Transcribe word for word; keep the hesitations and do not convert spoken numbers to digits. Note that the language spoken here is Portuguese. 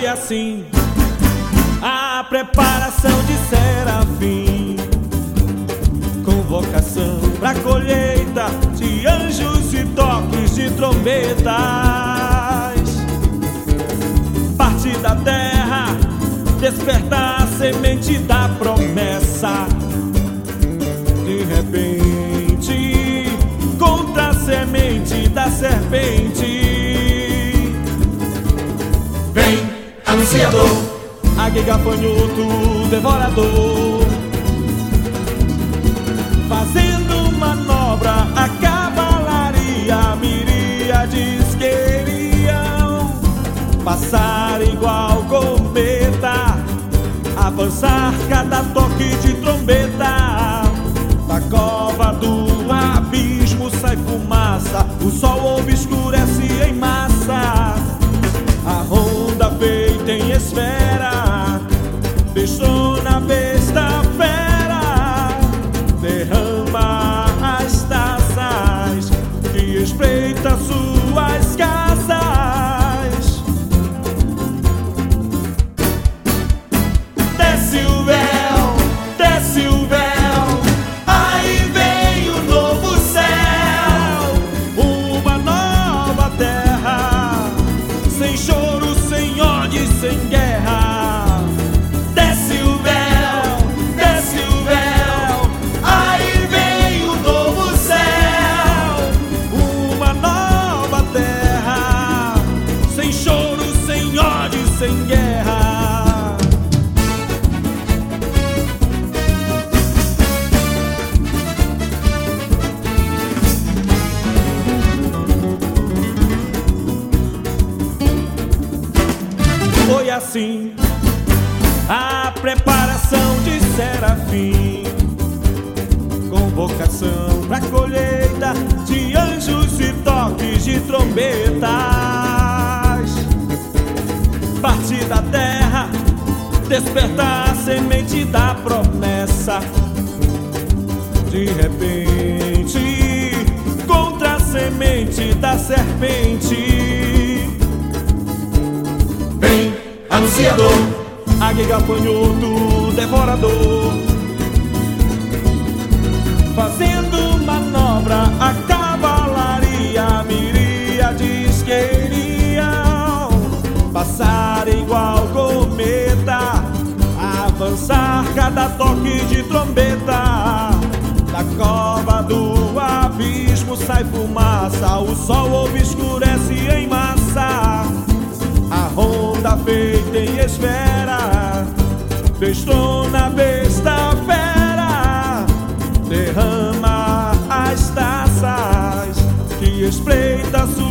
Foi assim a preparação de Serafim, convocação pra colheita de anjos e toques de trombetas. Partir da terra, despertar a semente da promessa. De repente, contra a semente da serpente, vem, anunciador, águia, gafanhoto, devorador, fazendo manobra a cavalaria. Miríades queriam passar igual cometa, avançar cada toque de trombeta. Da cova do abismo sai fumaça, o sol obscurece em massa. A ronda feita em esfera deixou-na besta fera, derrama as taças que espreita suas casas. Desce o véu, desce o véu, aí vem o novo céu, uma nova terra, sem choro, sem ódio, sem guerra. Desce o véu, desce o véu, aí vem o novo céu, uma nova terra, sem choro, sem ódio, sem guerra. Foi assim a preparação de Serafim, convocação pra colheita de anjos e toques de trombetas. Partir da terra, despertar a semente da promessa. De repente, contra a semente da serpente, vem, anunciador, águia, gafanhoto, devorador, fazendo manobra a cavalaria. Miríades queriam passar igual cometa, avançar cada toque de trombeta. Da cova do abismo sai fumaça, o sol obscurece em massa. A ronda feita em esfera destrona a besta fera, derrama as taças que espreita